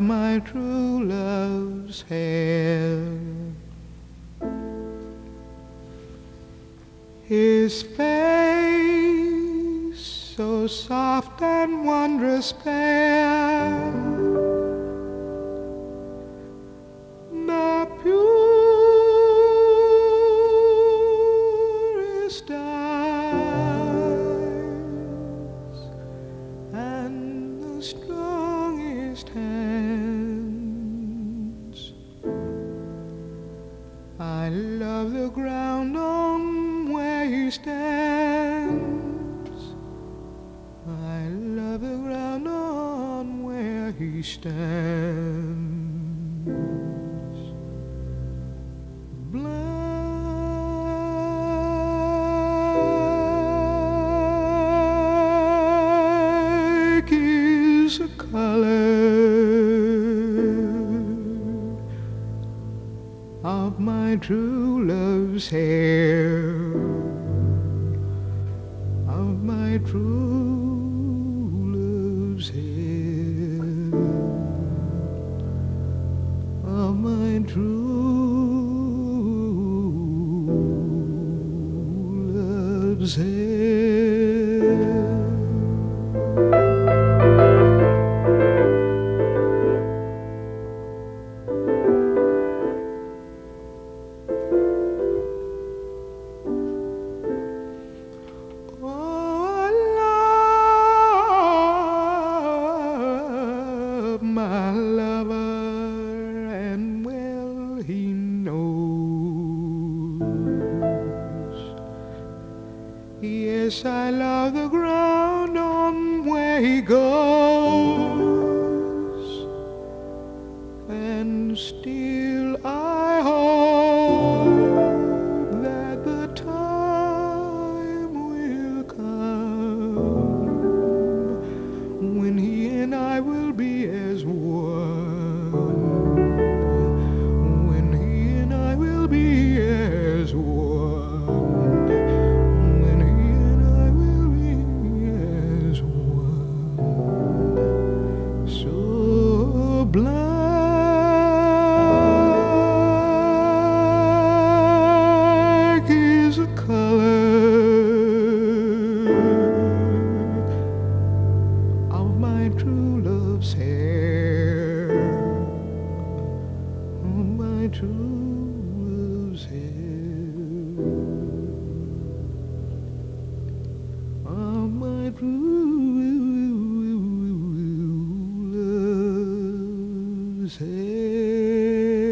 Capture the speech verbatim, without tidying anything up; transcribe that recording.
my true love's hair. His face so soft and wondrous fair, the purest eyes and the strongest hands. I love the ground on where he stands. I love the ground on where he stands. Black is the color of my true love's hair, of my true love's hair, of my true love's hair. My lover, and well he knows. Yes, I love the ground on where he goes, and still I hope that the time will come when he and I will be as one, when he and I will be as one, when he and I will be as one. So black is the color of my true love's hair, of my true love's hair, of my true love's hair.